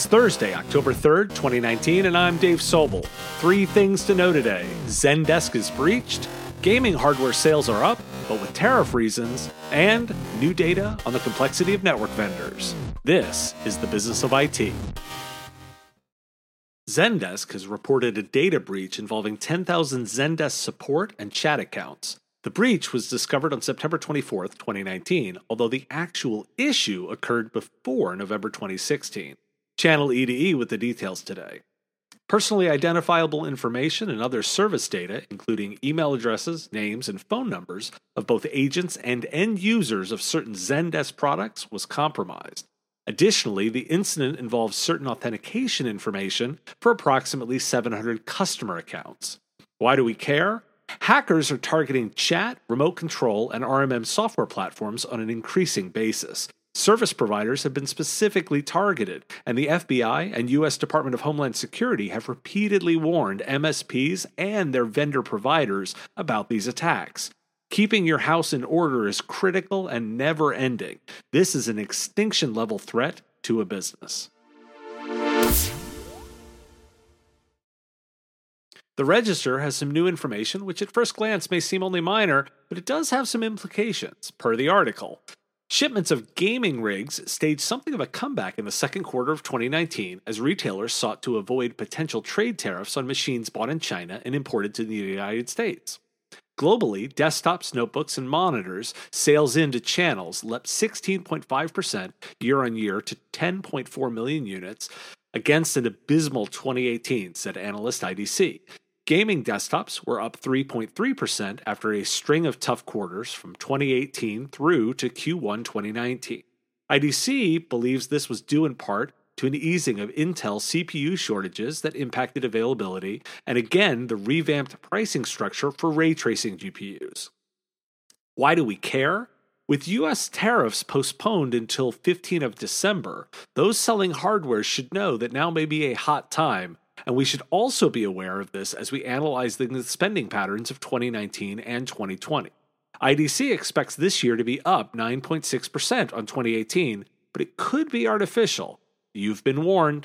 It's Thursday, October 3rd, 2019, and I'm Dave Sobel. 3 things to know today. Zendesk is breached, gaming hardware sales are up, but with tariff reasons, and new data on the complexity of network vendors. This is the business of IT. Zendesk has reported a data breach involving 10,000 Zendesk support and chat accounts. The breach was discovered on September 24, 2019, although the actual issue occurred before November 2016. Channel EDE with the details today. Personally identifiable information and other service data, including email addresses, names, and phone numbers of both agents and end users of certain Zendesk products, was compromised. Additionally, the incident involves certain authentication information for approximately 700 customer accounts. Why do we care? Hackers are targeting chat, remote control, and RMM software platforms on an increasing basis. Service providers have been specifically targeted, and the FBI and U.S. Department of Homeland Security have repeatedly warned MSPs and their vendor providers about these attacks. Keeping your house in order is critical and never-ending. This is an extinction-level threat to a business. The Register has some new information, which at first glance may seem only minor, but it does have some implications, per the article. Shipments of gaming rigs staged something of a comeback in the second quarter of 2019 as retailers sought to avoid potential trade tariffs on machines bought in China and imported to the United States. Globally, desktops, notebooks, and monitors sales into channels leapt 16.5% year-on-year to 10.4 million units against an abysmal 2018, said analyst IDC. Gaming desktops were up 3.3% after a string of tough quarters from 2018 through to Q1 2019. IDC believes this was due in part to an easing of Intel CPU shortages that impacted availability, and again, the revamped pricing structure for ray tracing GPUs. Why do we care? With U.S. tariffs postponed until 15th of December, those selling hardware should know that now may be a hot time, and we should also be aware of this as we analyze the spending patterns of 2019 and 2020. IDC expects this year to be up 9.6% on 2018, but it could be artificial. You've been warned.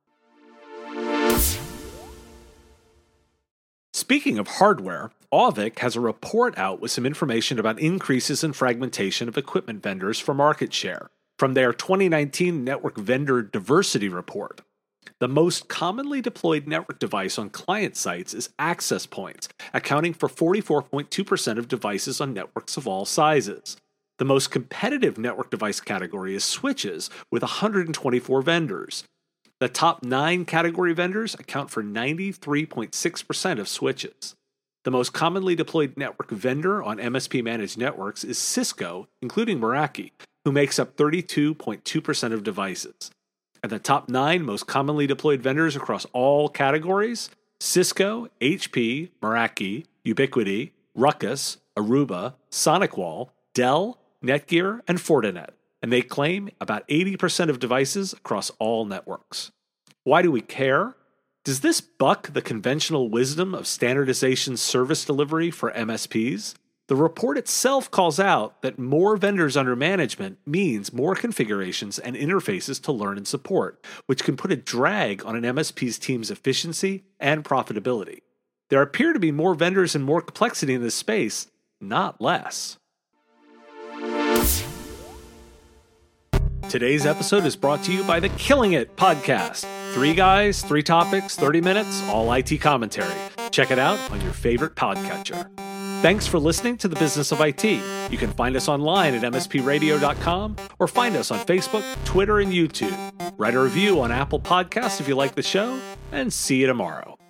Speaking of hardware, Auvik has a report out with some information about increases in fragmentation of equipment vendors for market share from their 2019 Network Vendor Diversity Report. The most commonly deployed network device on client sites is access points, accounting for 44.2% of devices on networks of all sizes. The most competitive network device category is switches, with 124 vendors. The top 9 category vendors account for 93.6% of switches. The most commonly deployed network vendor on MSP-managed networks is Cisco, including Meraki, who makes up 32.2% of devices. And the top 9 most commonly deployed vendors across all categories: Cisco, HP, Meraki, Ubiquiti, Ruckus, Aruba, SonicWall, Dell, Netgear, and Fortinet, and they claim about 80% of devices across all networks. Why do we care? Does this buck the conventional wisdom of standardization service delivery for MSPs? The report itself calls out that more vendors under management means more configurations and interfaces to learn and support, which can put a drag on an MSP's team's efficiency and profitability. There appear to be more vendors and more complexity in this space, not less. Today's episode is brought to you by the Killing It podcast. 3 guys, 3 topics, 30 minutes, all IT commentary. Check it out on your favorite podcatcher. Thanks for listening to The Business of IT. You can find us online at mspradio.com or find us on Facebook, Twitter, and YouTube. Write a review on Apple Podcasts if you like the show, and see you tomorrow.